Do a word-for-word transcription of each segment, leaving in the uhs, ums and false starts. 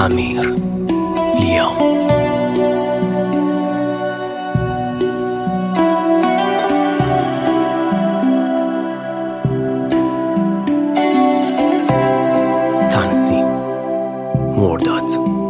امیر لیام. تنظیم مرداد.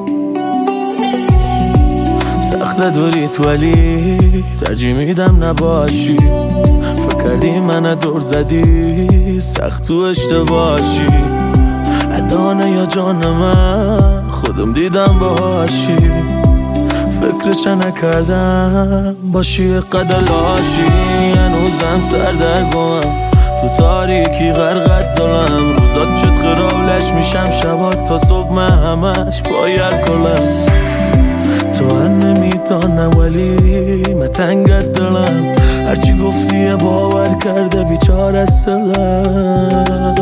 سخت دوریت ولی ترجیح میدم نباشی. فکر کردی من دور زدی سخت تو اشتباهی. ادانه یا جان من خودم دیدم باشی. فکرش نکردم باشی قدر لاشی. هنوزم سردرگمم تو تاریکی غرقت دلم. روزات شد خرابلش میشم شبات تا صبح من همش پای الکلم. تو هم نمیدانم ولی من تنگت دلم. هرچی گفتی باور کرده بیچاره سلم.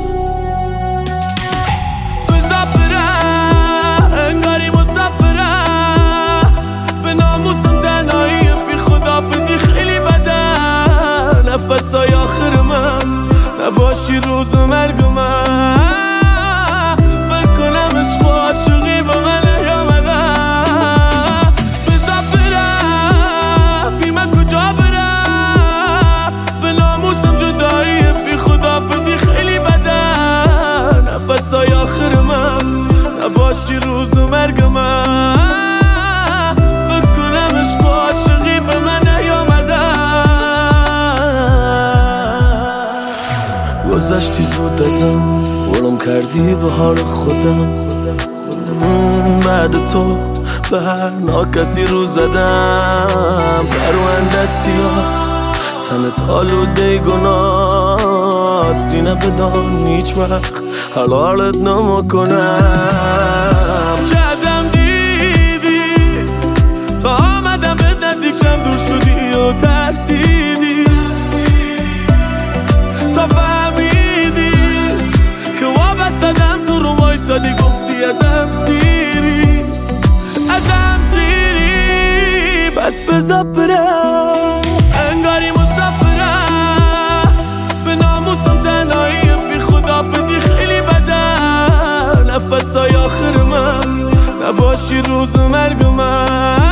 بزا برم انگاری مسافرم به ناموسم تنهایی بی خدافزی خیلی بده. نفسای آخر من نباشی روز مرگ من. فکر کنم عشق و عاشقی با من نیامده. بزا برم بی من کجا برم به ناموسم جدایی بی خدافزی خیلی بده. نفسای آخر من نباشی روز مرگ من. فکر کنم عشق و عاشقی به من نیامده. گذشتی زود ازم ولم کردی به حال خودم. بعد تو به هر ناکسی رو زدم. پروندت سیاست تنت آلوده گناه. سینه بدان هیچ وقت حلالت نمیکنم. چه ازم دیدی تا آمدم به نزدیک شم دور شدی و ترسیدی. تا فهمیدی که وابستدم تو رو وایسادی گفتی ازم سیری ازم سیری. بس بزا برم انگاری مسافرم به ناموسم تنهایی بی خدافزی خیلی بده. نفسای آخر من نباشی روز مرگ من.